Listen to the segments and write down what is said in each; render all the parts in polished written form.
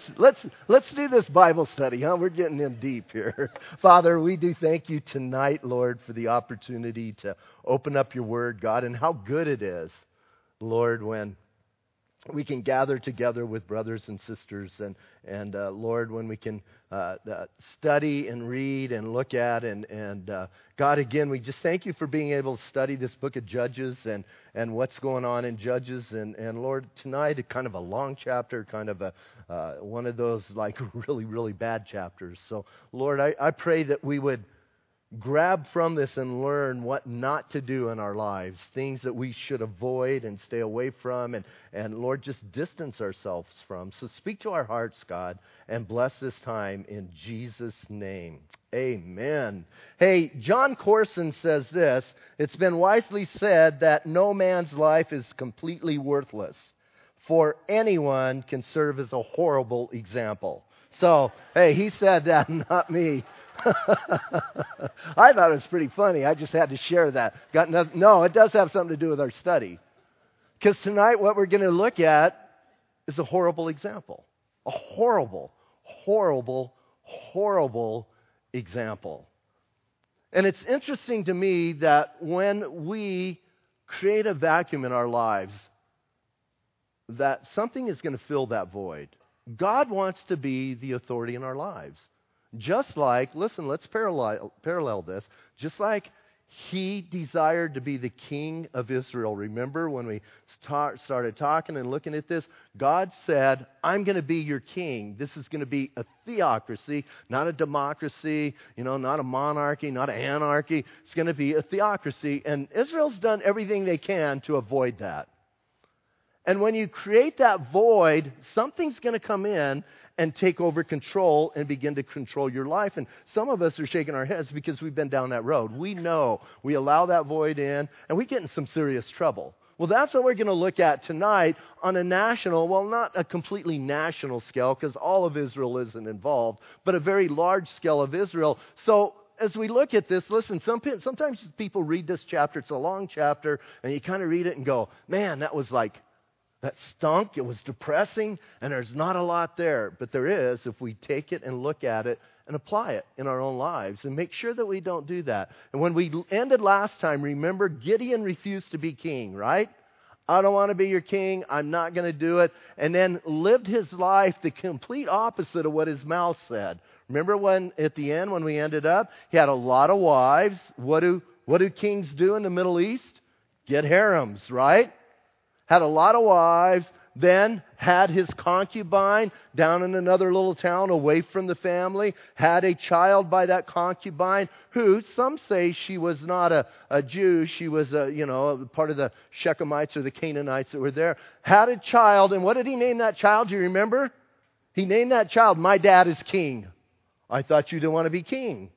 let's do this Bible study, huh? We're getting in deep here. Father, we do thank you tonight, Lord, for the opportunity to open up your word, God, and how good it is, Lord, when we can gather together with brothers and sisters, and Lord, when we can study and read and look at, and God, again, we just thank you for being able to study this book of Judges and what's going on in Judges, and Lord, tonight, kind of a long chapter, kind of one of those like really, really bad chapters. So, Lord, I pray that we would grab from this and learn what not to do in our lives, things that we should avoid and stay away from, and Lord, just distance ourselves from. So speak to our hearts, God, and bless this time in Jesus' name. Amen. Hey, John Corson says this: it's been wisely said that no man's life is completely worthless, for anyone can serve as a horrible example. So, hey, he said that, not me. I thought it was pretty funny. I just had to share that. No, it does have something to do with our study. Because tonight what we're going to look at is a horrible example. A horrible, horrible, horrible example. And it's interesting to me that when we create a vacuum in our lives, that something is going to fill that void. God wants to be the authority in our lives. Just like, listen, let's parallel this. Just like he desired to be the king of Israel. Remember when we started talking and looking at this? God said, I'm going to be your king. This is going to be a theocracy, not a democracy, not a monarchy, not an anarchy. It's going to be a theocracy. And Israel's done everything they can to avoid that. And when you create that void, something's going to come in and take over control and begin to control your life. And some of us are shaking our heads because we've been down that road. We know we allow that void in, and we get in some serious trouble. Well, that's what we're going to look at tonight on a national, well, not a completely national scale, because all of Israel isn't involved, but a very large scale of Israel. So as we look at this, listen, sometimes people read this chapter, it's a long chapter, and you kind of read it and go, man, that stunk, it was depressing, and there's not a lot there. But there is if we take it and look at it and apply it in our own lives and make sure that we don't do that. And when we ended last time, remember, Gideon refused to be king, right? I don't want to be your king. I'm not going to do it. And then lived his life the complete opposite of what his mouth said. Remember when at the end when we ended up, he had a lot of wives. What do kings do in the Middle East? Get harems, right? Had a lot of wives, then had his concubine down in another little town away from the family, had a child by that concubine who, some say she was not a Jew, she was part of the Shechemites or the Canaanites that were there, had a child, and what did he name that child? Do you remember? He named that child, My Dad is King. I thought you didn't want to be king.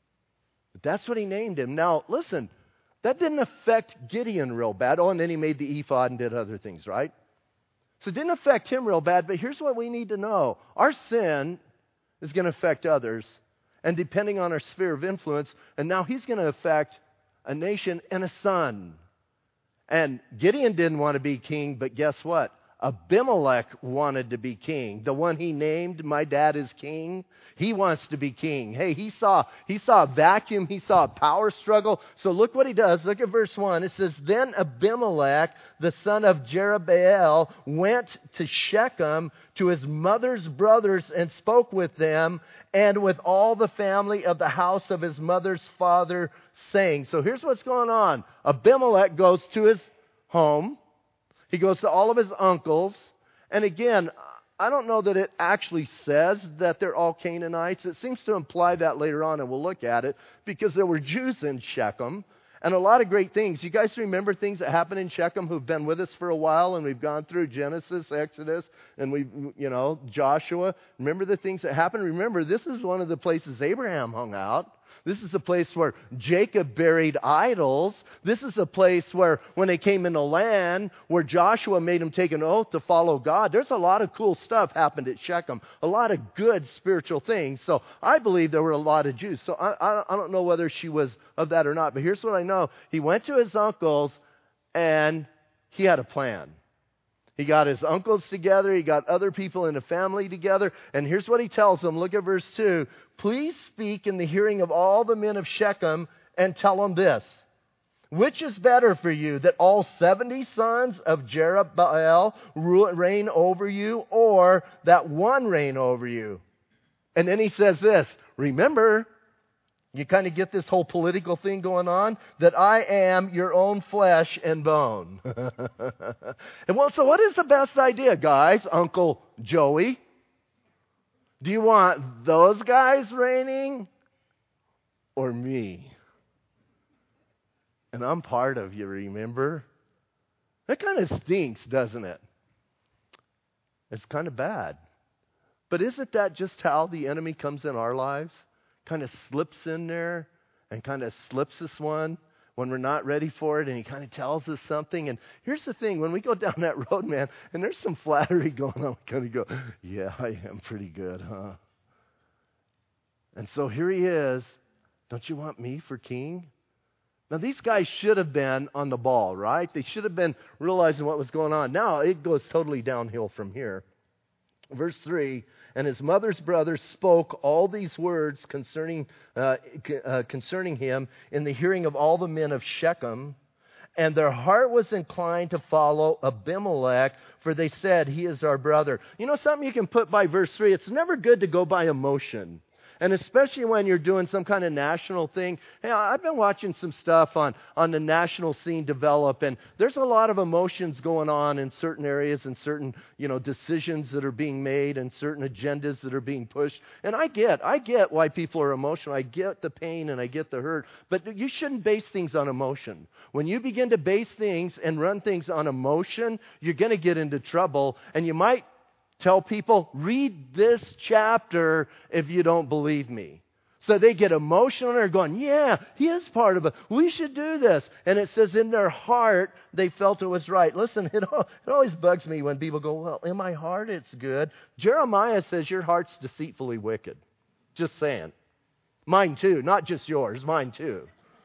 But that's what he named him. Now, listen. That didn't affect Gideon real bad. Oh, and then he made the ephod and did other things, right? So it didn't affect him real bad, but here's what we need to know. Our sin is going to affect others, and depending on our sphere of influence, and now he's going to affect a nation and a son. And Gideon didn't want to be king, but guess what? Abimelech wanted to be king. The one he named, My Dad is King. He wants to be king. Hey, he saw a vacuum. He saw a power struggle. So look what he does. Look at verse 1. It says, Then Abimelech, the son of Jerubbaal, went to Shechem to his mother's brothers and spoke with them and with all the family of the house of his mother's father, saying. So here's what's going on. Abimelech goes to his home. He goes to all of his uncles. And again, I don't know that it actually says that they're all Canaanites. It seems to imply that later on, and we'll look at it, because there were Jews in Shechem. And a lot of great things. You guys remember things that happened in Shechem who've been with us for a while, and we've gone through Genesis, Exodus, and Joshua. Remember the things that happened? Remember, this is one of the places Abraham hung out. This is a place where Jacob buried idols. This is a place where, when they came into land, where Joshua made them take an oath to follow God. There's a lot of cool stuff happened at Shechem. A lot of good spiritual things. So I believe there were a lot of Jews. So I don't know whether she was of that or not. But here's what I know. He went to his uncles, and he had a plan. He got his uncles together. He got other people in the family together. And here's what he tells them. Look at verse 2. Please speak in the hearing of all the men of Shechem and tell them this. Which is better for you, that all 70 sons of Jerubbaal reign over you, or that one reign over you? And then he says this. Remember, you kind of get this whole political thing going on, that I am your own flesh and bone. And well, so what is the best idea, guys? Uncle Joey? Do you want those guys reigning or me? And I'm part of you, remember? That kind of stinks, doesn't it? It's kind of bad. But isn't that just how the enemy comes in our lives? Kind of slips in there and kind of slips us one when we're not ready for it, and he kind of tells us something. And here's the thing, when we go down that road, man, and there's some flattery going on, we kind of go, yeah, I am pretty good, huh? And so here he is. Don't you want me for king? Now, these guys should have been on the ball, right? They should have been realizing what was going on. Now, it goes totally downhill from here. Verse 3, and his mother's brothers spoke all these words concerning him in the hearing of all the men of Shechem, and their heart was inclined to follow Abimelech, for they said, he is our brother. You know something you can put by verse 3? It's never good to go by emotion. And especially when you're doing some kind of national thing. Hey, I've been watching some stuff on the national scene develop, and there's a lot of emotions going on in certain areas and certain, decisions that are being made and certain agendas that are being pushed. And I get why people are emotional. I get the pain and I get the hurt. But you shouldn't base things on emotion. When you begin to base things and run things on emotion, you're going to get into trouble, and you might tell people, read this chapter if you don't believe me. So they get emotional and they're going, yeah, he is part of it. We should do this. And it says in their heart, they felt it was right. Listen, it always bugs me when people go, well, in my heart it's good. Jeremiah says your heart's deceitfully wicked. Just saying. Mine too, not just yours, mine too.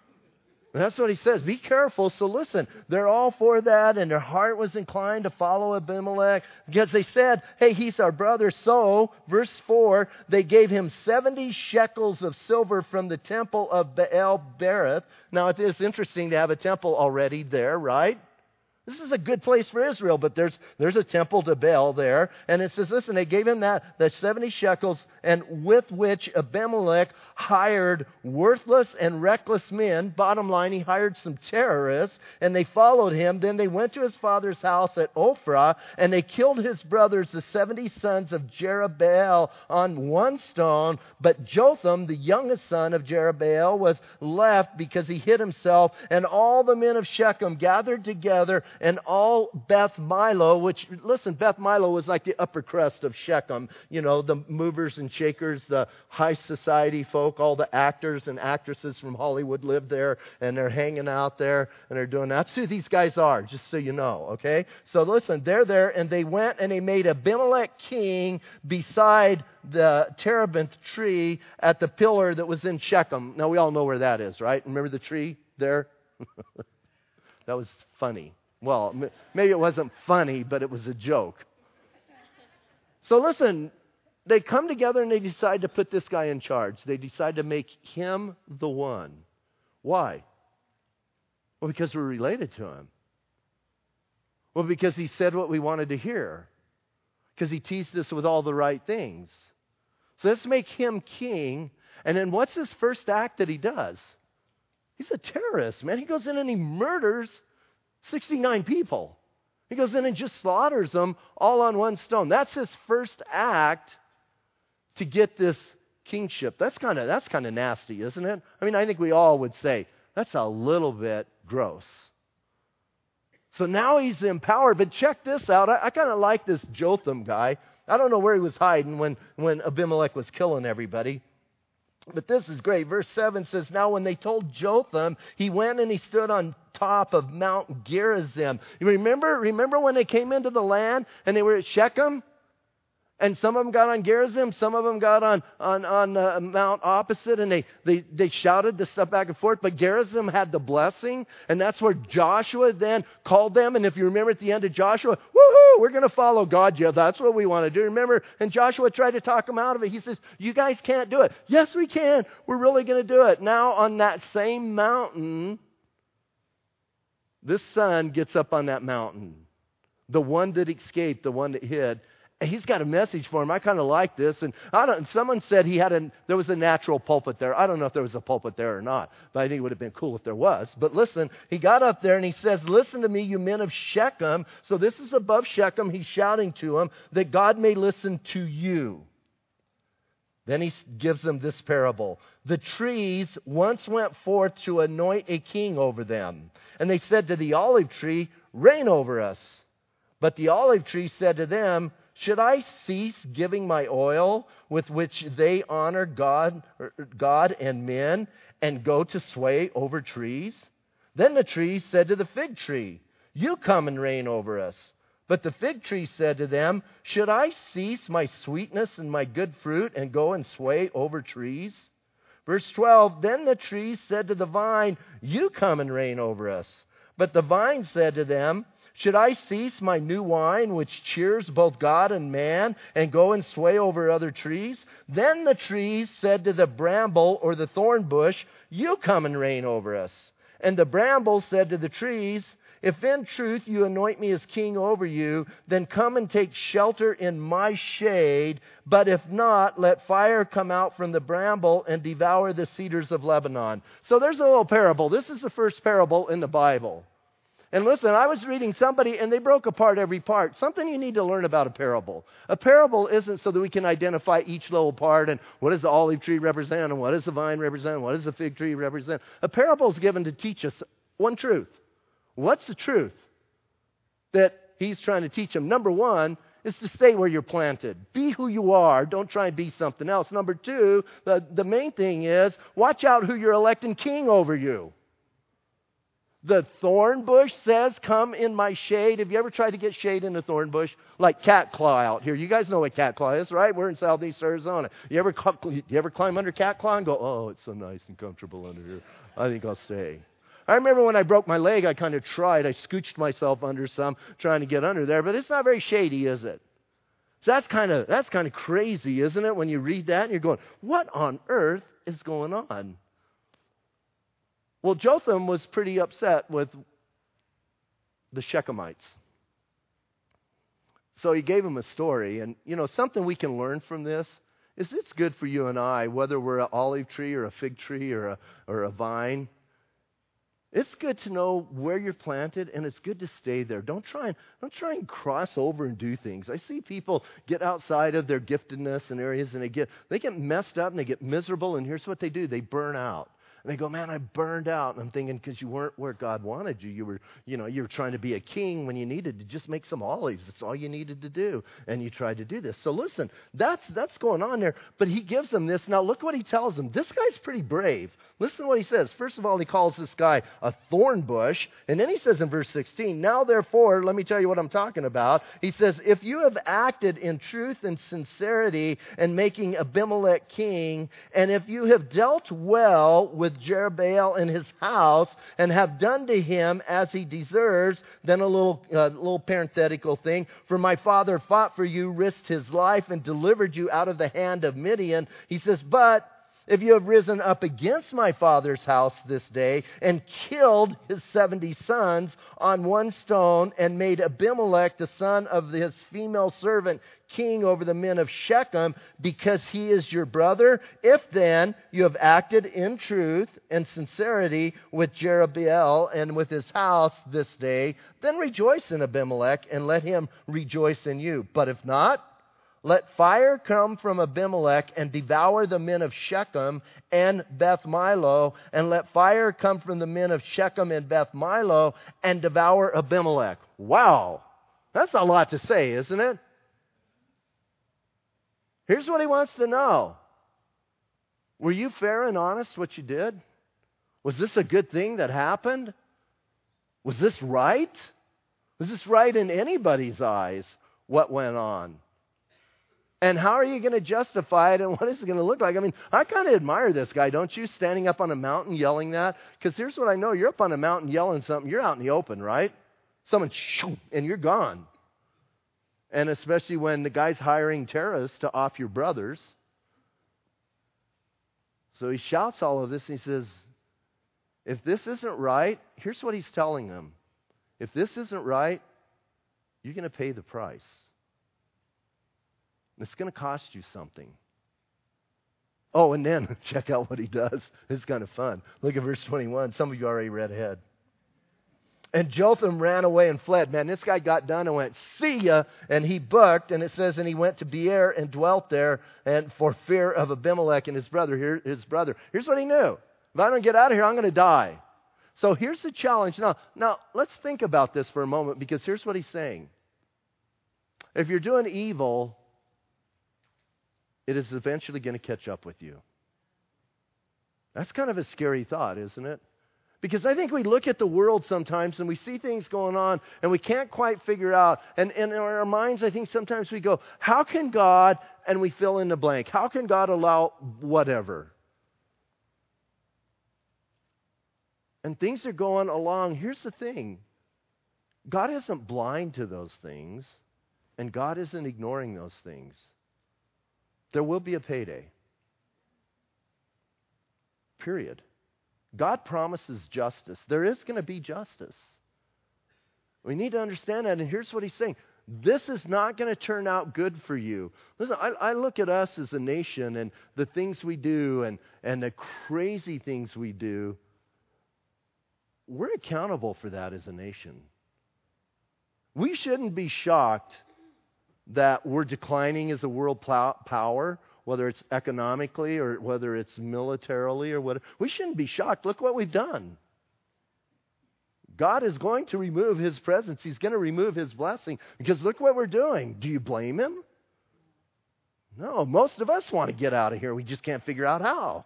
And that's what he says. Be careful. So listen, they're all for that, and their heart was inclined to follow Abimelech because they said, hey, he's our brother. So, verse 4, they gave him 70 shekels of silver from the temple of Baal Berith. Now, it is interesting to have a temple already there, right? This is a good place for Israel, but there's a temple to Baal there. And it says, listen, they gave him that 70 shekels, and with which Abimelech hired worthless and reckless men. Bottom line, he hired some terrorists, and they followed him. Then they went to his father's house at Ophrah, and they killed his brothers, the 70 sons of Jerubbaal, on one stone. But Jotham, the youngest son of Jerubbaal, was left because he hid himself. And all the men of Shechem gathered together, and all Beth Milo, which, listen, Beth Milo was like the upper crust of Shechem. The movers and shakers, the high society folk, all the actors and actresses from Hollywood live there, and they're hanging out there, and they're doing that. That's who these guys are, just so you know, okay? So listen, they're there, and they went and they made Abimelech king beside the terebinth tree at the pillar that was in Shechem. Now, we all know where that is, right? Remember the tree there? That was funny. Well, maybe it wasn't funny, but it was a joke. So listen, they come together and they decide to put this guy in charge. They decide to make him the one. Why? Well, because we're related to him. Well, because he said what we wanted to hear. Because he teased us with all the right things. So let's make him king. And then what's his first act that he does? He's a terrorist, man. He goes in and he murders 69 people. He goes in and just slaughters them all on one stone. That's his first act to get this kingship. That's kind of nasty, isn't it? I mean, I think we all would say that's a little bit gross. So now he's empowered. But check this out. I kind of like this Jotham guy. I don't know where he was hiding when Abimelech was killing everybody. But this is great. Verse 7 says, now when they told Jotham, he went and he stood on top of Mount Gerizim. You remember when they came into the land and they were at Shechem? And some of them got on Gerizim, some of them got on the mount opposite, and they shouted this stuff back and forth. But Gerizim had the blessing, and that's where Joshua then called them. And if you remember at the end of Joshua, woohoo, we're going to follow God. Yeah, that's what we want to do. Remember, and Joshua tried to talk them out of it. He says, you guys can't do it. Yes, we can. We're really going to do it. Now on that same mountain, this son gets up on that mountain. The one that escaped, the one that hid. He's got a message for him. I kind of like this. And someone said there was a natural pulpit there. I don't know if there was a pulpit there or not, but I think it would have been cool if there was. But listen, he got up there and he says, listen to me, you men of Shechem. So this is above Shechem. He's shouting to them that God may listen to you. Then he gives them this parable. The trees once went forth to anoint a king over them. And they said to the olive tree, reign over us. But the olive tree said to them, should I cease giving my oil with which they honor God and men and go to sway over trees? Then the tree said to the fig tree, you come and reign over us. But the fig tree said to them, should I cease my sweetness and my good fruit and go and sway over trees? Verse 12, then the tree said to the vine, you come and reign over us. But the vine said to them, should I cease my new wine, which cheers both God and man, and go and sway over other trees? Then the trees said to the bramble or the thorn bush, you come and reign over us. And the bramble said to the trees, if in truth you anoint me as king over you, then come and take shelter in my shade. But if not, let fire come out from the bramble and devour the cedars of Lebanon. So there's a little parable. This is the first parable in the Bible. And listen, I was reading somebody, and they broke apart every part. Something you need to learn about a parable. A parable isn't so that we can identify each little part and what does the olive tree represent and what does the vine represent and what does the fig tree represent. A parable is given to teach us one truth. What's the truth that he's trying to teach them? Number one is to stay where you're planted. Be who you are. Don't try and be something else. Number two, the main thing is watch out who you're electing king over you. The thorn bush says, come in my shade. Have you ever tried to get shade in a thorn bush? Like cat claw out here. You guys know what cat claw is, right? We're in southeast Arizona. You ever climb under cat claw and go, oh, it's so nice and comfortable under here. I think I'll stay. I remember when I broke my leg, I kind of tried. I scooched myself under some, trying to get under there. But it's not very shady, is it? So that's kind of crazy, isn't it? When you read that and you're going, what on earth is going on? Well, Jotham was pretty upset with the Shechemites. So he gave them a story. And, something we can learn from this is it's good for you and I, whether we're an olive tree or a fig tree or a vine. It's good to know where you're planted, and it's good to stay there. Don't try and cross over and do things. I see people get outside of their giftedness in areas, and they get messed up and they get miserable, and here's what they do. They burn out. And they go, man, I burned out. And I'm thinking, because you weren't where God wanted you. You were trying to be a king when you needed to just make some olives. That's all you needed to do. And you tried to do this. So listen, that's going on there. But he gives them this. Now look what he tells them. This guy's pretty brave. Listen to what he says. First of all, he calls this guy a thorn bush. And then he says in verse 16, now therefore, let me tell you what I'm talking about. He says, if you have acted in truth and sincerity in making Abimelech king, and if you have dealt well with Jerubbaal and his house, and have done to him as he deserves, then a little parenthetical thing, for my father fought for you, risked his life, and delivered you out of the hand of Midian. He says, but if you have risen up against my father's house this day and killed his 70 sons on one stone and made Abimelech, the son of his female servant, king over the men of Shechem because he is your brother, if then you have acted in truth and sincerity with Jerubbaal and with his house this day, then rejoice in Abimelech and let him rejoice in you. But if not, let fire come from Abimelech and devour the men of Shechem and Beth Milo, and let fire come from the men of Shechem and Beth Milo and devour Abimelech. Wow, that's a lot to say, isn't it? Here's what he wants to know. Were you fair and honest what you did? Was this a good thing that happened? Was this right? Was this right in anybody's eyes, what went on? And how are you going to justify it, and what is it going to look like? I mean, I kind of admire this guy, don't you, standing up on a mountain yelling that? Because here's what I know. You're up on a mountain yelling something. You're out in the open, right? Someone, shoo, and you're gone. And especially when the guy's hiring terrorists to off your brothers. So he shouts all of this, and he says, if this isn't right, here's what he's telling them. If this isn't right, you're going to pay the price. It's going to cost you something. Oh, and then check out what he does. It's kind of fun. Look at verse 21. Some of you already read ahead. And Jotham ran away and fled. Man, this guy got done and went, see ya. And he booked, and it says, and he went to Beer and dwelt there, and for fear of Abimelech and his brother. Here's what he knew. If I don't get out of here, I'm going to die. So here's the challenge. Now, let's think about this for a moment, because here's what he's saying. If you're doing evil, it is eventually going to catch up with you. That's kind of a scary thought, isn't it? Because I think we look at the world sometimes and we see things going on and we can't quite figure out. And in our minds, I think sometimes we go, how can God, and we fill in the blank, how can God allow whatever? And things are going along. Here's the thing. God isn't blind to those things, and God isn't ignoring those things. There will be a payday. Period. God promises justice. There is going to be justice. We need to understand that, and here's what he's saying. This is not going to turn out good for you. Listen, I look at us as a nation and the things we do and the crazy things we do. We're accountable for that as a nation. We shouldn't be shocked that we're declining as a world power, whether it's economically or whether it's militarily or whatever. We shouldn't be shocked. Look what we've done. God is going to remove His presence. He's going to remove His blessing because look what we're doing. Do you blame Him? No, most of us want to get out of here. We just can't figure out how.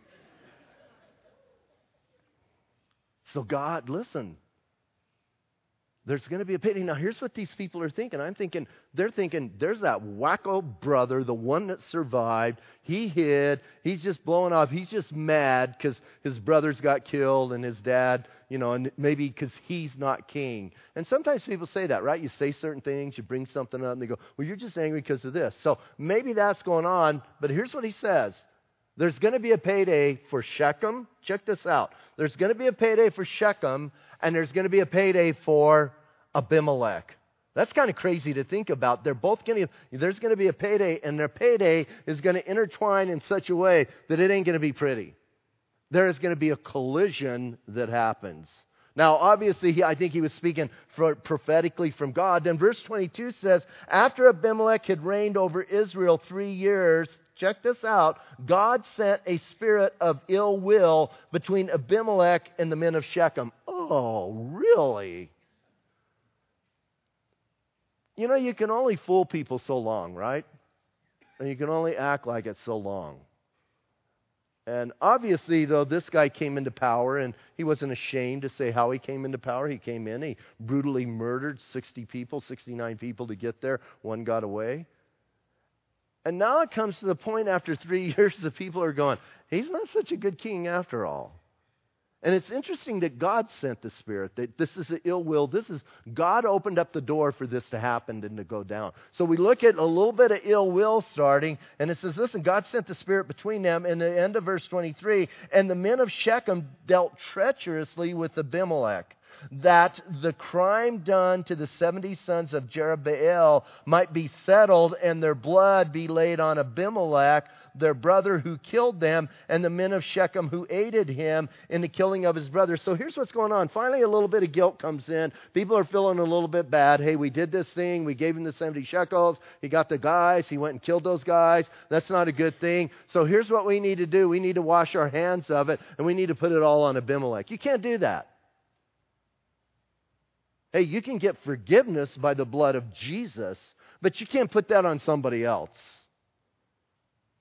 So God, listen. There's going to be a payday. Now, here's what these people are thinking. They're thinking, there's that wacko brother, the one that survived. He hid. He's just blowing off. He's just mad because his brothers got killed and his dad, and maybe because he's not king. And sometimes people say that, right? You say certain things, you bring something up, and they go, well, you're just angry because of this. So maybe that's going on, but here's what he says. There's going to be a payday for Shechem. Check this out. There's going to be a payday for Shechem, and there's going to be a payday for Abimelech. That's kind of crazy to think about. There's going to be a payday, and their payday is going to intertwine in such a way that it ain't going to be pretty. There is going to be a collision that happens. Now, obviously, I think he was speaking prophetically from God. Then verse 22 says, after Abimelech had reigned over Israel 3 years, check this out, God sent a spirit of ill will between Abimelech and the men of Shechem. Oh, really? You can only fool people so long, right? And you can only act like it so long. And obviously, though, this guy came into power, and he wasn't ashamed to say how he came into power. He came in, he brutally murdered 69 people to get there. One got away. And now it comes to the point after 3 years that people are going, he's not such a good king after all. And it's interesting that God sent the Spirit, that this is the ill will. God opened up the door for this to happen and to go down. So we look at a little bit of ill will starting, and it says, listen, God sent the Spirit between them. In the end of verse 23, and the men of Shechem dealt treacherously with Abimelech, that the crime done to the 70 sons of Jerubbaal might be settled, and their blood be laid on Abimelech, their brother who killed them, and the men of Shechem who aided him in the killing of his brother. So here's what's going on. Finally, a little bit of guilt comes in. People are feeling a little bit bad. Hey, we did this thing. We gave him the 70 shekels. He got the guys. He went and killed those guys. That's not a good thing. So here's what we need to do. We need to wash our hands of it, and we need to put it all on Abimelech. You can't do that. Hey, you can get forgiveness by the blood of Jesus, but you can't put that on somebody else.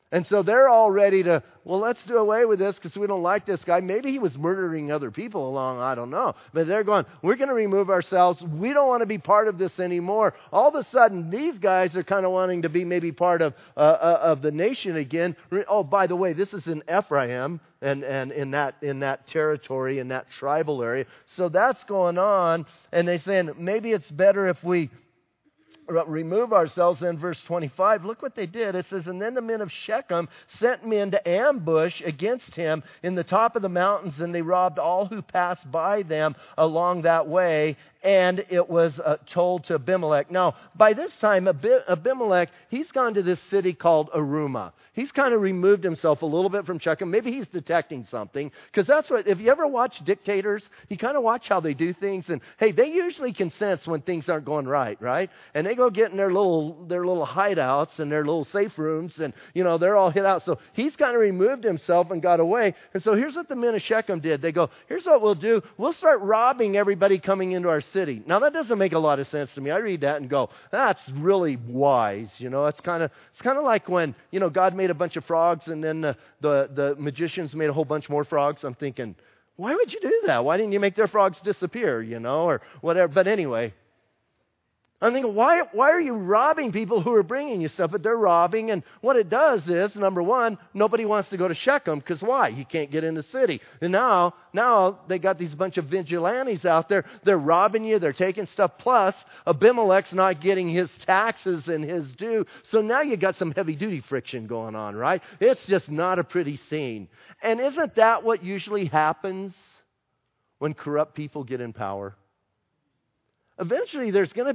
And so they're all ready to, well, let's do away with this because we don't like this guy. Maybe he was murdering other people along, I don't know. But they're going, we're going to remove ourselves. We don't want to be part of this anymore. All of a sudden, these guys are kind of wanting to be maybe part of the nation again. Oh, by the way, this is in Ephraim and in that territory, in that tribal area. So that's going on. And they're saying, maybe it's better if we remove ourselves. In verse 25, look what they did. It says, and then the men of Shechem sent men to ambush against him in the top of the mountains, and they robbed all who passed by them along that way. And it was told to Abimelech. Now, by this time, Abimelech, he's gone to this city called Arumah. He's kind of removed himself a little bit from Shechem. Maybe he's detecting something. Because that's what, if you ever watch dictators, you kind of watch how they do things. And, hey, they usually can sense when things aren't going right? And they go get in their little hideouts and their little safe rooms. And, they're all hid out. So he's kind of removed himself and got away. And so here's what the men of Shechem did. They go, here's what we'll do. We'll start robbing everybody coming into our city. Now, that doesn't make a lot of sense to me. I read that and go, that's really wise. It's kind of like when, God made a bunch of frogs and then the magicians made a whole bunch more frogs. I'm thinking, why would you do that? Why didn't you make their frogs disappear, or whatever? But anyway, I'm thinking, why are you robbing people who are bringing you stuff? But they're robbing, and what it does is, number one, nobody wants to go to Shechem, because why? You can't get in the city. And now they got these bunch of vigilantes out there. They're robbing you. They're taking stuff. Plus, Abimelech's not getting his taxes and his due. So now you got some heavy-duty friction going on, right? It's just not a pretty scene. And isn't that what usually happens when corrupt people get in power? Eventually there's going to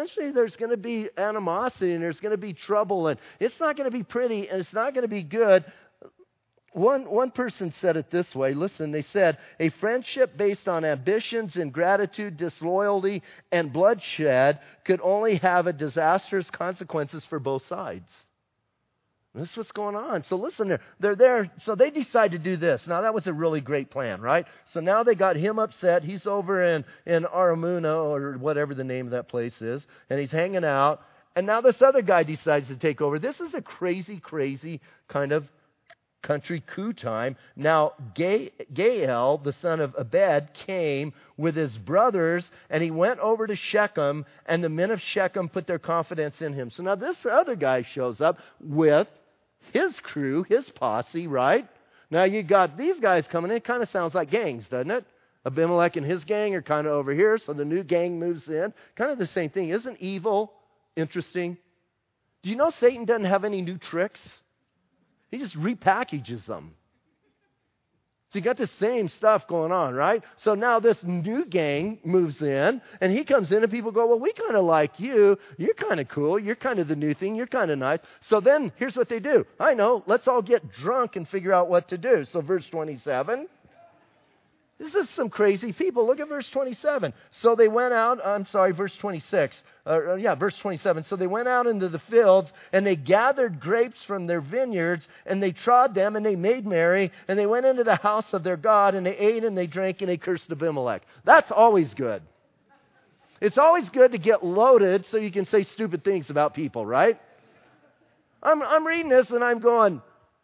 be animosity, and there's going to be trouble, and it's not going to be pretty, and it's not going to be good. One person said it this way. Listen, they said, a friendship based on ambitions, ingratitude, disloyalty, and bloodshed could only have a disastrous consequences for both sides. This is what's going on. So listen, they're there. So they decide to do this. Now, that was a really great plan, right? So now they got him upset. He's over in Aramuna, or whatever the name of that place is, and he's hanging out. And now this other guy decides to take over. This is a crazy, crazy kind of country coup time. Now, Gael, the son of Abed, came with his brothers, and he went over to Shechem, and the men of Shechem put their confidence in him. So now this other guy shows up with his crew, his posse, right? Now you got these guys coming in. It kind of sounds like gangs, doesn't it? Abimelech and his gang are kind of over here, so the new gang moves in. Kind of the same thing. Isn't evil interesting? Do you know Satan doesn't have any new tricks? He just repackages them. So you got the same stuff going on, right? So now this new gang moves in, and he comes in, and people go, well, we kind of like you. You're kind of cool. You're kind of the new thing. You're kind of nice. So then here's what they do. I know. Let's all get drunk and figure out what to do. So verse 27. This is some crazy people. Look at verse 27. So they went out, verse 26. Verse 27. So they went out into the fields, and they gathered grapes from their vineyards, and they trod them, and they made merry, and they went into the house of their God, and they ate, and they drank, and they cursed Abimelech. That's always good. It's always good to get loaded so you can say stupid things about people, right? I'm reading this, and I'm going,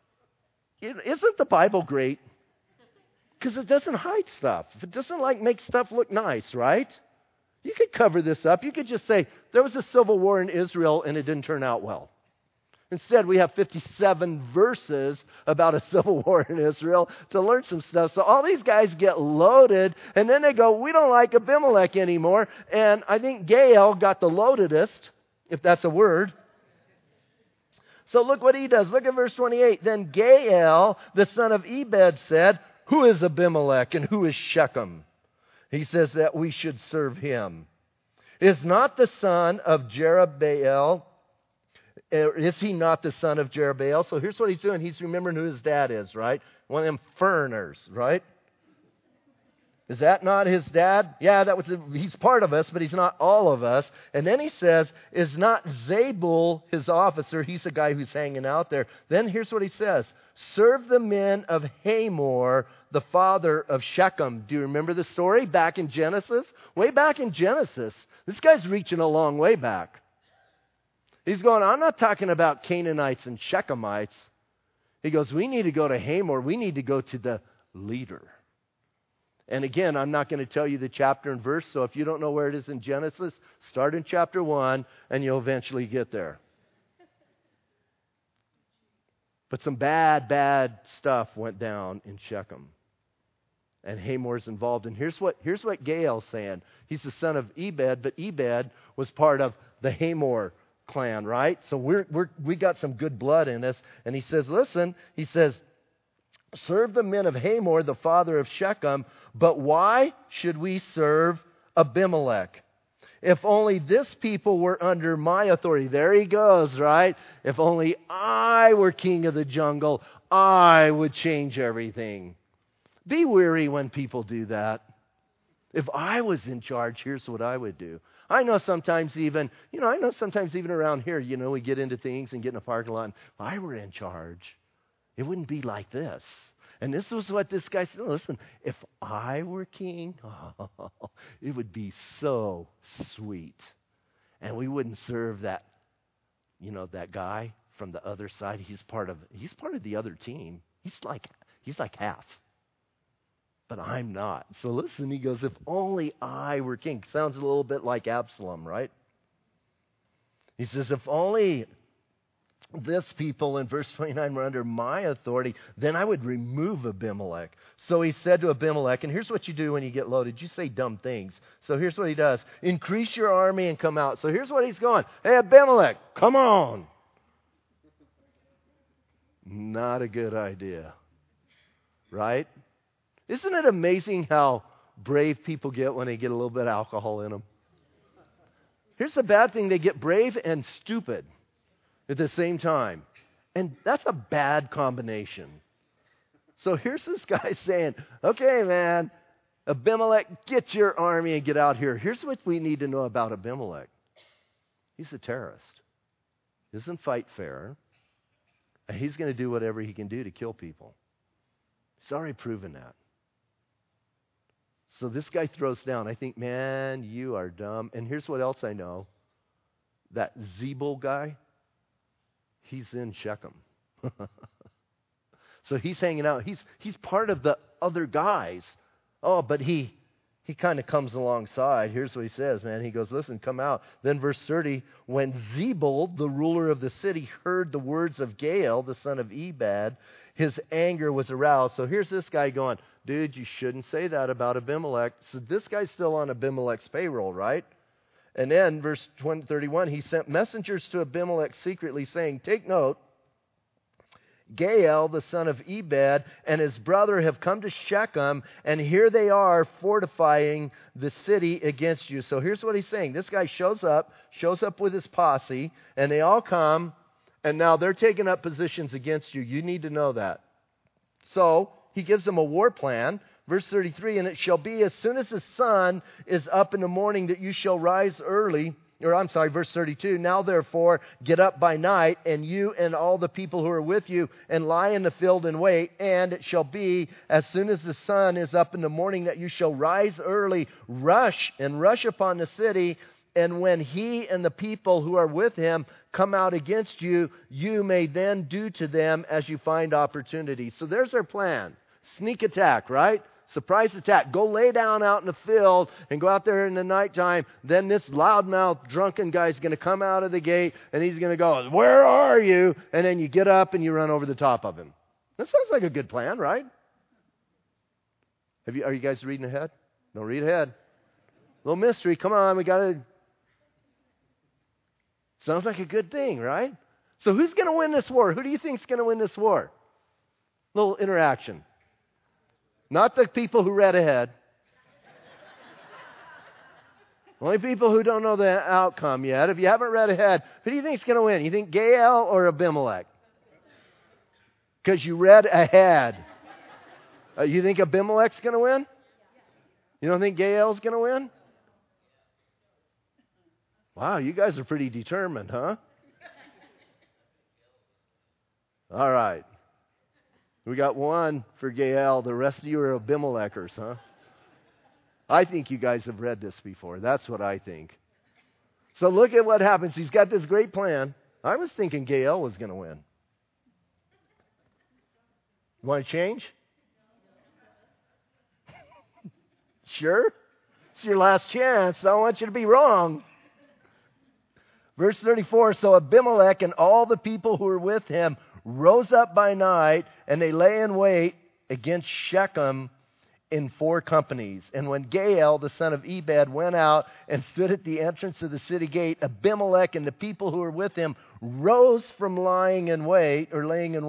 isn't the Bible great? Because it doesn't hide stuff. It doesn't make stuff look nice, right? You could cover this up. You could just say, there was a civil war in Israel and it didn't turn out well. Instead, we have 57 verses about a civil war in Israel to learn some stuff. So all these guys get loaded, and then they go, we don't like Abimelech anymore. And I think Gael got the loadedest, if that's a word. So look what he does. Look at verse 28. Then Gael, the son of Ebed, said, who is Abimelech and who is Shechem? He says that we should serve him. Is not the son of Jerubbaal? Is he not the son of Jerubbaal? So here's what he's doing. He's remembering who his dad is, right? One of them foreigners, right? Is that not his dad? Yeah, he's part of us, but he's not all of us. And then he says, is not Zabul his officer? He's the guy who's hanging out there. Then here's what he says. Serve the men of Hamor, the father of Shechem. Do you remember the story back in Genesis? Way back in Genesis. This guy's reaching a long way back. He's going, I'm not talking about Canaanites and Shechemites. He goes, we need to go to Hamor. We need to go to the leader. And again, I'm not going to tell you the chapter and verse, so if you don't know where it is in Genesis, start in chapter 1, and you'll eventually get there. But some bad stuff went down in Shechem. And Hamor's involved. And here's what Gael's saying. He's the son of Ebed, but Ebed was part of the Hamor clan, right? So we got some good blood in us. And he says, listen, he says, serve the men of Hamor, the father of Shechem, but why should we serve Abimelech? If only this people were under my authority. There he goes, right? If only I were king of the jungle, I would change everything. Be weary when people do that. If I was in charge, here's what I would do. I know sometimes even around here, we get into things and get in a parking lot. If I were in charge, it wouldn't be like this. And this was what this guy said. Listen, if I were king, it would be so sweet. And we wouldn't serve that guy from the other side. He's part of the other team. He's like half. But I'm not. So listen, he goes, if only I were king. Sounds a little bit like Absalom, right? He says, if only this people in verse 29 were under my authority, then I would remove Abimelech. So he said to Abimelech, and here's what you do when you get loaded. You say dumb things. So here's what he does. Increase your army and come out. So here's what he's going. Hey, Abimelech, come on. Not a good idea. Right? Isn't it amazing how brave people get when they get a little bit of alcohol in them? Here's the bad thing. They get brave and stupid at the same time. And that's a bad combination. So here's this guy saying, okay, man, Abimelech, get your army and get out here. Here's what we need to know about Abimelech. He's a terrorist. He doesn't fight fair. And he's going to do whatever he can do to kill people. He's already proven that. So this guy throws down. I think, man, you are dumb. And here's what else I know. That Zebul guy, he's in Shechem. So he's hanging out. He's part of the other guys. Oh, but he kind of comes alongside. Here's what he says, man. He goes, listen, come out. Then verse 30, when Zebul, the ruler of the city, heard the words of Gael, the son of Ebed, his anger was aroused. So here's this guy going, dude, you shouldn't say that about Abimelech. So this guy's still on Abimelech's payroll, right? And then verse 31, he sent messengers to Abimelech secretly saying, take note, Gael, the son of Ebed, and his brother have come to Shechem, and here they are fortifying the city against you. So here's what he's saying. This guy shows up with his posse, and they all come, and now they're taking up positions against you. You need to know that. So he gives them a war plan. Verse 33, and it shall be as soon as the sun is up in the morning that you shall rise early. Verse 32, now therefore get up by night, and you and all the people who are with you, and lie in the field and wait. And it shall be as soon as the sun is up in the morning that you shall rise early, rush upon the city. And when he and the people who are with him come out against you, you may then do to them as you find opportunity. So there's our plan. Sneak attack, right? Surprise attack. Go lay down out in the field and go out there in the nighttime. Then this loudmouth drunken guy is going to come out of the gate and he's going to go, where are you? And then you get up and you run over the top of him. That sounds like a good plan, right? Are you guys reading ahead? Don't read ahead. Little mystery. Come on, we got to. Sounds like a good thing, right? So who's going to win this war? Who do you think is going to win this war? Little interaction. Not the people who read ahead. Only people who don't know the outcome yet. If you haven't read ahead, who do you think is going to win? You think Gael or Abimelech? Because you read ahead. You think Abimelech's going to win? You don't think Gael's going to win? Wow, you guys are pretty determined, huh? All right. We got one for Gael. The rest of you are Abimelechers, huh? I think you guys have read this before. That's what I think. So look at what happens. He's got this great plan. I was thinking Gael was going to win. You want to change? Sure? It's your last chance. I don't want you to be wrong. Verse 34, so Abimelech and all the people who were with him rose up by night, and they lay in wait against Shechem in 4 companies. And when Gaal, the son of Ebed, went out and stood at the entrance of the city gate, Abimelech and the people who were with him rose from lying in wait. And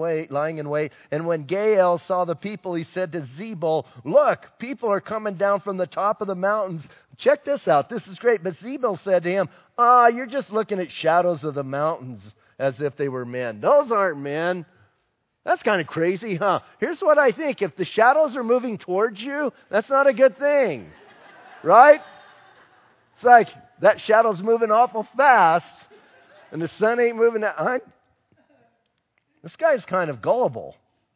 when Gaal saw the people, he said to Zebul, look, people are coming down from the top of the mountains. Check this out. This is great. But Zebul said to him, you're just looking at shadows of the mountains as if they were men. Those aren't men. That's kind of crazy, huh? Here's what I think. If the shadows are moving towards you, that's not a good thing. Right? It's like that shadow's moving awful fast, and the sun ain't moving that. This guy's kind of gullible.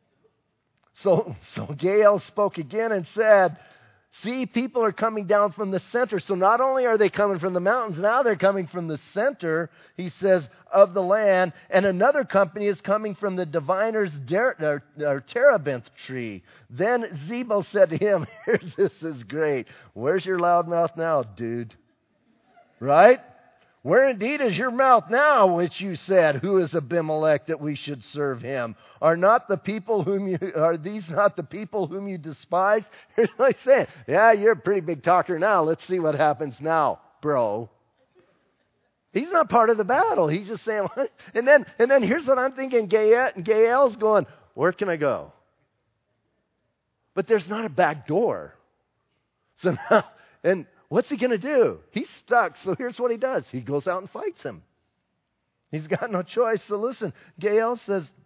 So Gaal spoke again and said, see, people are coming down from the center. So not only are they coming from the mountains, now they're coming from the center, he says, of the land. And another company is coming from the diviner's terebinth tree. Then Zebul said to him, this is great. Where's your loud mouth now, dude? Right? Where indeed is your mouth now, which you said, who is Abimelech that we should serve him? Are these not the people whom you despise? Here's what he's saying. Yeah, you're a pretty big talker now. Let's see what happens now, bro. He's not part of the battle. He's just saying, what? And then here's what I'm thinking. Gaal's going, where can I go? But there's not a back door. So now, and what's he going to do? He's stuck. So here's what he does. He goes out and fights him. He's got no choice. So listen, Gaal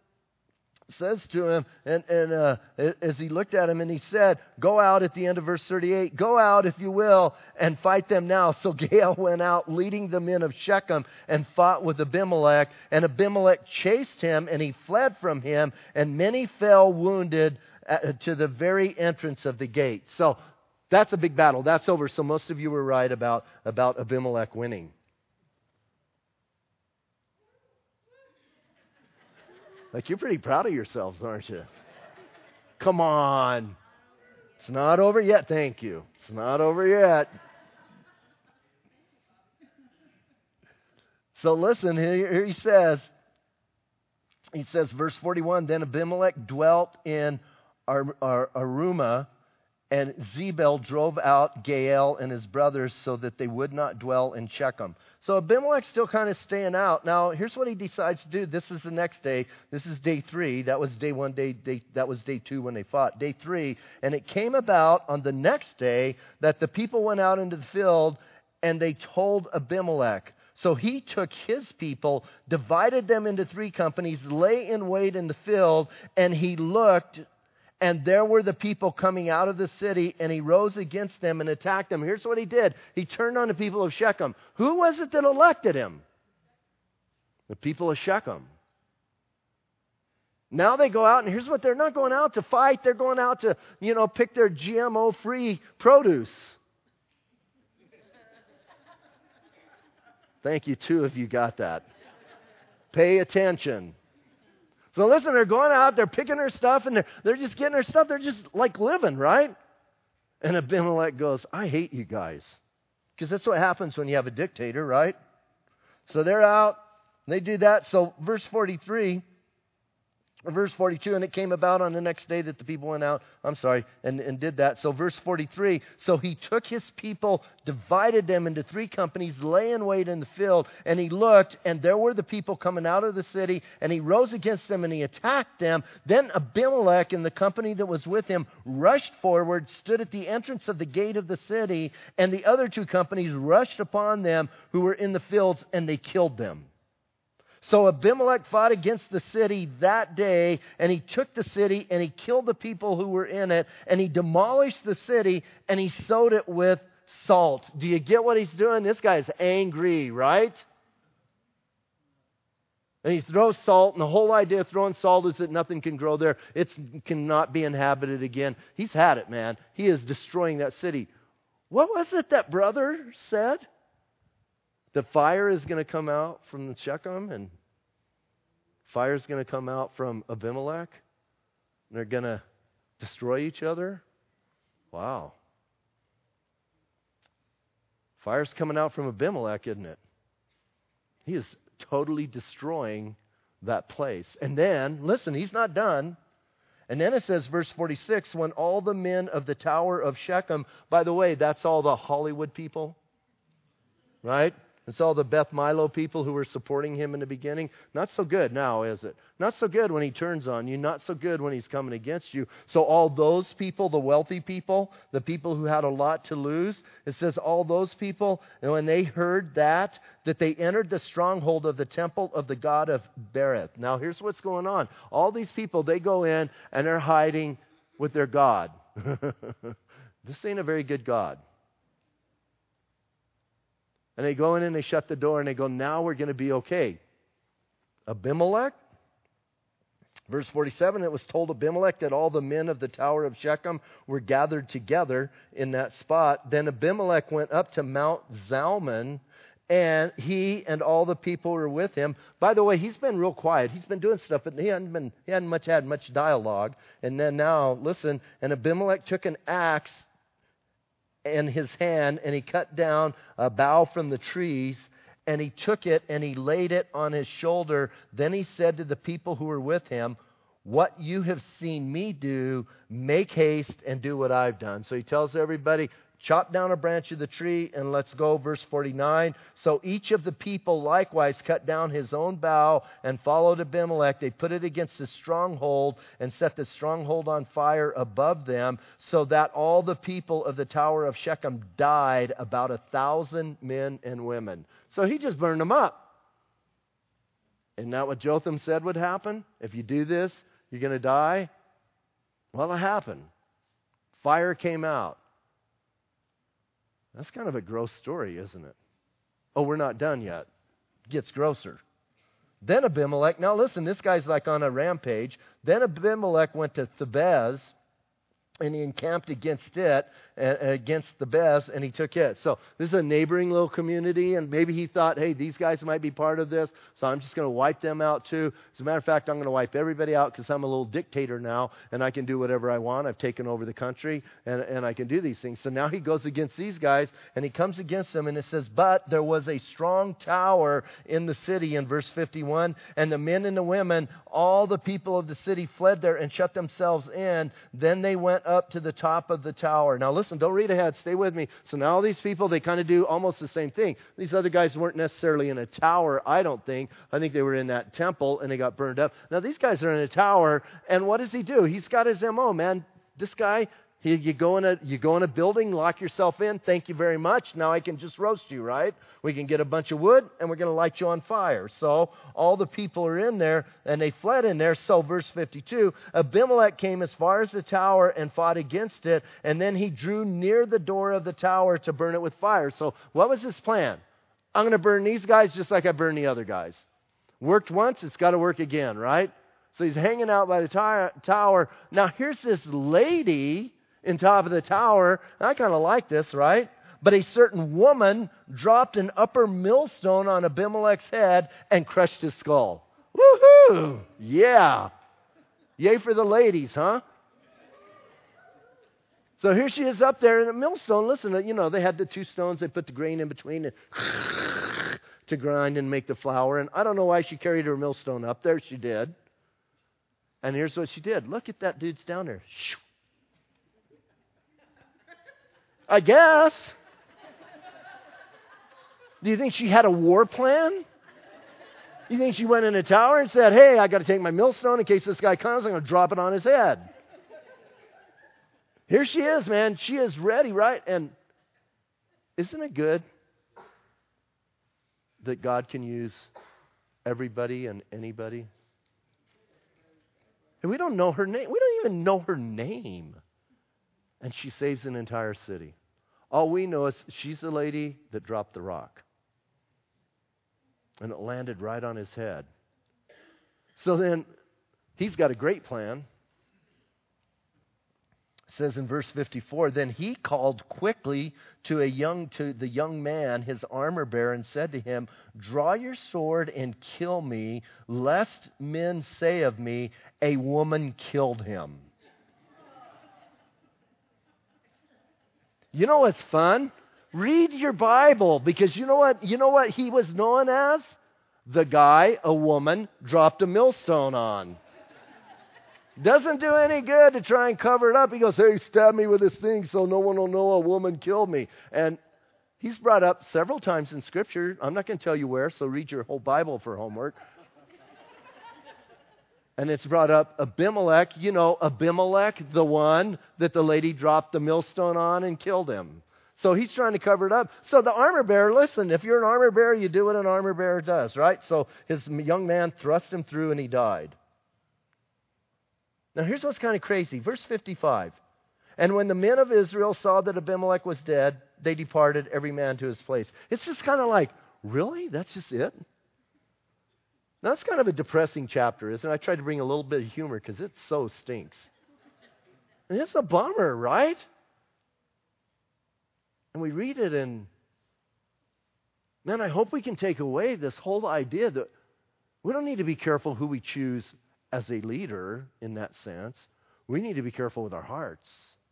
says to him, and as he looked at him, and he said, go out at the end of verse 38, go out if you will and fight them now. So Gaal went out leading the men of Shechem and fought with Abimelech, and Abimelech chased him, and he fled from him, and many fell wounded to the very entrance of the gate. So that's a big battle. That's over. So most of you were right about Abimelech winning. Like, you're pretty proud of yourselves, aren't you? Come on. It's not over yet. Thank you. It's not over yet. So listen, here he says, verse 41, then Abimelech dwelt in Arumah, and Zebul drove out Gaal and his brothers so that they would not dwell in Shechem. So Abimelech's still kind of staying out. Now, here's what he decides to do. This is the next day. This is day 3. That was day 1. That was day 2 when they fought. Day 3. And it came about on the next day that the people went out into the field and they told Abimelech. So he took his people, divided them into 3 companies, lay in wait in the field, and he looked, and there were the people coming out of the city, and he rose against them and attacked them. Here's what he did. He turned on the people of Shechem. Who was it that elected him? The people of Shechem. Now they go out, and here's what, they're not going out to fight. They're going out to, pick their GMO-free produce. Thank you, 2 of you got that. Pay attention. So listen, they're going out, they're picking their stuff, and they're just getting their stuff. They're just like living, right? And Abimelech goes, I hate you guys. Because that's what happens when you have a dictator, right? So they're out, they do that. So verse 43, or verse 42, and it came about on the next day that the people went out, and did that. So verse 43, so he took his people, divided them into 3 companies, lay in wait in the field, and he looked, and there were the people coming out of the city, and he rose against them, and he attacked them. Then Abimelech and the company that was with him rushed forward, stood at the entrance of the gate of the city, and the other 2 companies rushed upon them who were in the fields, and they killed them. So Abimelech fought against the city that day, and he took the city, and he killed the people who were in it, and he demolished the city, and he sowed it with salt. Do you get what he's doing? This guy's angry, right? And he throws salt, and the whole idea of throwing salt is that nothing can grow there. It cannot be inhabited again. He's had it, man. He is destroying that city. What was it that brother said? The fire is going to come out from Shechem, and fire is going to come out from Abimelech. They're going to destroy each other. Wow. Fire's coming out from Abimelech, isn't it? He is totally destroying that place. And then, listen, he's not done. And then it says, verse 46, when all the men of the tower of Shechem, by the way, that's all the Hollywood people, right? It's all the Beth Milo people who were supporting him in the beginning. Not so good now, is it? Not so good when he turns on you. Not so good when he's coming against you. So all those people, the wealthy people, the people who had a lot to lose, it says all those people, and when they heard that they entered the stronghold of the temple of the god of Berith. Now here's what's going on. All these people, they go in and they're hiding with their god. This ain't a very good god. And they go in and they shut the door and they go, now we're going to be okay. Abimelech, verse 47, it was told Abimelech that all the men of the tower of Shechem were gathered together in that spot. Then Abimelech went up to Mount Zalmon, and he and all the people were with him. By the way, he's been real quiet. He's been doing stuff, but he hadn't had much dialogue. And then now, listen, and Abimelech took an axe in his hand, and he cut down a bough from the trees, and he took it and he laid it on his shoulder. Then he said to the people who were with him, what you have seen me do, make haste and do what I've done. So he tells everybody, chop down a branch of the tree and let's go. Verse 49. So each of the people likewise cut down his own bough and followed Abimelech. They put it against the stronghold and set the stronghold on fire above them, so that all the people of the tower of Shechem died, about 1,000 men and women. So he just burned them up. Isn't that what Jotham said would happen? If you do this, you're going to die? Well, it happened. Fire came out. That's kind of a gross story, isn't it? Oh, we're not done yet. It gets grosser. Then Abimelech, now listen, this guy's like on a rampage. Then Abimelech went to Thebez, and he encamped against it, against Thebez, and he took it. So this is a neighboring little community, and maybe he thought, hey, these guys might be part of this, so I'm just going to wipe them out too. As a matter of fact, I'm going to wipe everybody out because I'm a little dictator now, and I can do whatever I want. I've taken over the country, and I can do these things. So now he goes against these guys, and he comes against them, and it says, but there was a strong tower in the city, in verse 51, and the men and the women, all the people of the city fled there and shut themselves in. Then they went up to the top of the tower. Now listen, don't read ahead. Stay with me. So now all these people, they kind of do almost the same thing. These other guys weren't necessarily in a tower, I don't think. I think they were in that temple and they got burned up. Now these guys are in a tower, and what does he do? He's got his MO, man. This guy, you go in a building, lock yourself in. Thank you very much. Now I can just roast you, right? We can get a bunch of wood and we're going to light you on fire. So all the people are in there and they fled in there. So verse 52, Abimelech came as far as the tower and fought against it. And then he drew near the door of the tower to burn it with fire. So what was his plan? I'm going to burn these guys just like I burned the other guys. Worked once, it's got to work again, right? So he's hanging out by the tower. Now here's this lady in top of the tower. I kind of like this, right? But a certain woman dropped an upper millstone on Abimelech's head and crushed his skull. Woohoo! Yeah. Yay for the ladies, huh? So here she is up there in a millstone. Listen, they had the two stones. They put the grain in between and to grind and make the flour. And I don't know why she carried her millstone up there. She did. And here's what she did. Look at that dude's down there. I guess. Do you think she had a war plan? You think she went in a tower and said, hey, I got to take my millstone in case this guy comes. I'm going to drop it on his head. Here she is, man. She is ready, right? And isn't it good that God can use everybody and anybody? And we don't know her name. We don't even know her name. And she saves an entire city. All we know is she's the lady that dropped the rock. And it landed right on his head. So then, he's got a great plan. says in verse 54, then he called quickly to the young man, his armor bearer, and said to him, draw your sword and kill me, lest men say of me, a woman killed him. You know what's fun? Read your Bible, because you know what he was known as? The guy a woman dropped a millstone on. Doesn't do any good to try and cover it up. He goes, hey, stab me with this thing so no one will know a woman killed me. And he's brought up several times in Scripture. I'm not going to tell you where, so read your whole Bible for homework. And it's brought up Abimelech. You know, Abimelech, the one that the lady dropped the millstone on and killed him. So he's trying to cover it up. So the armor bearer, listen, if you're an armor bearer, you do what an armor bearer does, right? So his young man thrust him through and he died. Now here's what's kind of crazy. Verse 55. And when the men of Israel saw that Abimelech was dead, they departed, every man to his place. It's just kind of like, really? That's just it? Now that's kind of a depressing chapter, isn't it? I tried to bring a little bit of humor because it so stinks. And it's a bummer, right? And we read it and, man, I hope we can take away this whole idea that we don't need to be careful who we choose as a leader in that sense. We need to be careful with our hearts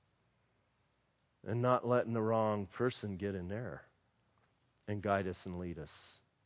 and not letting the wrong person get in there and guide us and lead us.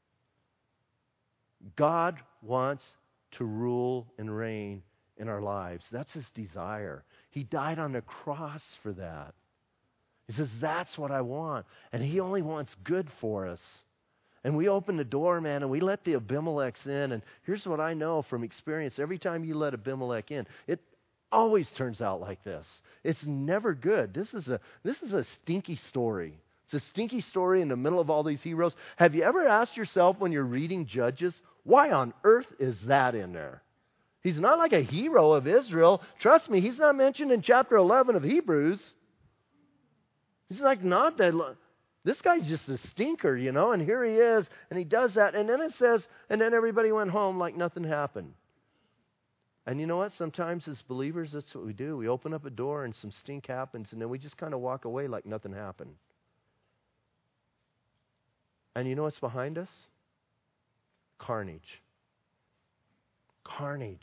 God wants to rule and reign in our lives. That's His desire. He died on the cross for that. He says, that's what I want. And He only wants good for us. And we open the door, man, and we let the Abimelechs in. And here's what I know from experience. Every time you let Abimelech in, it always turns out like this. It's never good. This is a stinky story. It's a stinky story in the middle of all these heroes. Have you ever asked yourself when you're reading Judges, why on earth is that in there? He's not like a hero of Israel. Trust me, he's not mentioned in chapter 11 of Hebrews. He's like not that. This guy's just a stinker, you know, and here he is, and he does that. And then it says, and then everybody went home like nothing happened. And you know what? Sometimes as believers, that's what we do. We open up a door and some stink happens, and then we just kind of walk away like nothing happened. And you know what's behind us? Carnage. Carnage.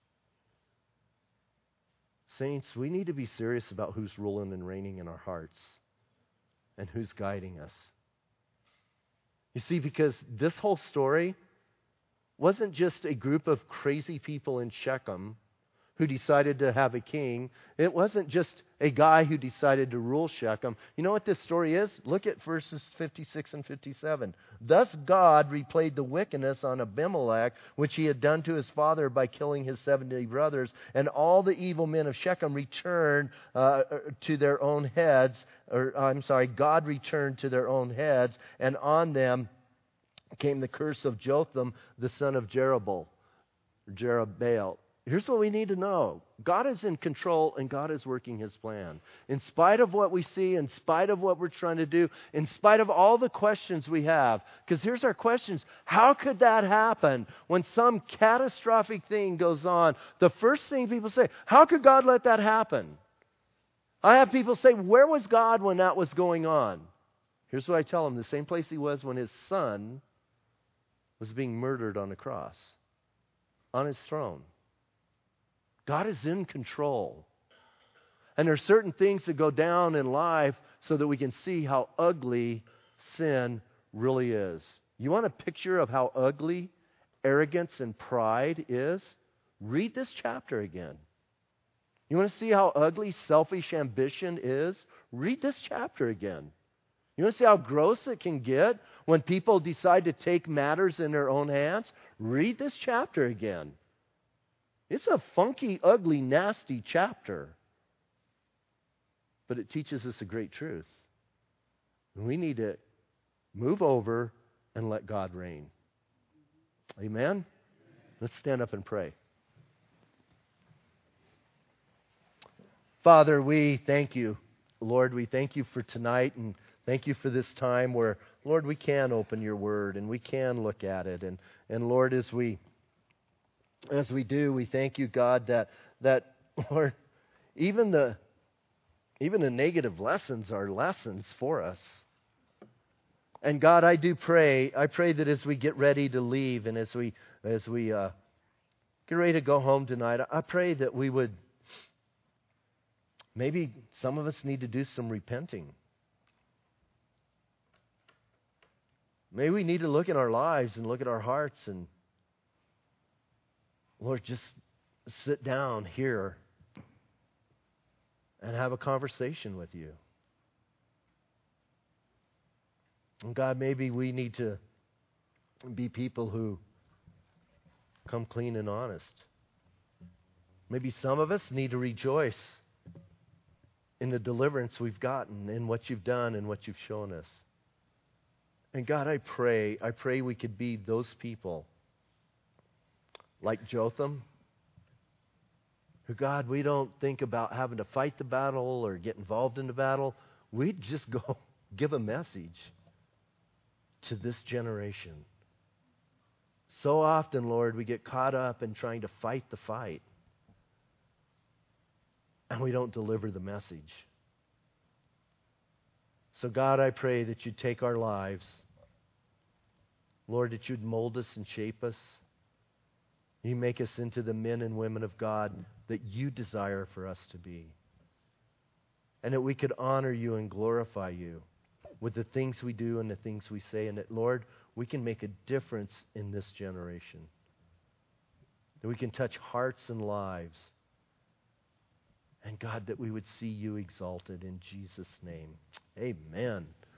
Saints, we need to be serious about who's ruling and reigning in our hearts and who's guiding us. You see, because this whole story wasn't just a group of crazy people in Shechem who decided to have a king. It wasn't just a guy who decided to rule Shechem. You know what this story is? Look at verses 56 and 57. Thus God replayed the wickedness on Abimelech, which he had done to his father by killing his 70 brothers, and all the evil men of Shechem returned to their own heads. God returned to their own heads, and on them came the curse of Jotham, the son of Jerubbaal. Here's what we need to know. God is in control and God is working His plan. In spite of what we see, in spite of what we're trying to do, in spite of all the questions we have. Because here's our questions. How could that happen when some catastrophic thing goes on? The first thing people say, how could God let that happen? I have people say, where was God when that was going on? Here's what I tell them. The same place He was when His Son was being murdered on the cross. On His throne. God is in control. And there are certain things that go down in life so that we can see how ugly sin really is. You want a picture of how ugly arrogance and pride is? Read this chapter again. You want to see how ugly selfish ambition is? Read this chapter again. You want to see how gross it can get when people decide to take matters in their own hands? Read this chapter again. It's a funky, ugly, nasty chapter. But it teaches us a great truth. We need to move over and let God reign. Amen? Let's stand up and pray. Father, we thank You. Lord, we thank You for tonight and thank You for this time where, Lord, we can open Your Word and we can look at it. And Lord, as we do, we thank You, God, that Lord, even the Even the negative lessons are lessons for us. And God, I pray that as we get ready to leave and as we get ready to go home tonight, I pray that we would, maybe some of us need to do some repenting. Maybe we need to look at our lives and look at our hearts and, Lord, just sit down here and have a conversation with you. And God, maybe we need to be people who come clean and honest. Maybe some of us need to rejoice in the deliverance we've gotten, in what you've done and what you've shown us. And God, I pray we could be those people like Jotham, who, God, we don't think about having to fight the battle or get involved in the battle. We just go give a message to this generation. So often, Lord, we get caught up in trying to fight the fight, and we don't deliver the message. So God, I pray that you'd take our lives, Lord, that you'd mold us and shape us. You make us into the men and women of God that you desire for us to be. And that we could honor you and glorify you with the things we do and the things we say. And that, Lord, we can make a difference in this generation. That we can touch hearts and lives. And God, that we would see you exalted in Jesus' name. Amen.